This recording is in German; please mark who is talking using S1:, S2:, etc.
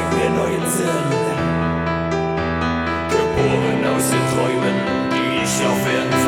S1: mir neuen Sinn. Geboren aus den Träumen, die ich erfinde.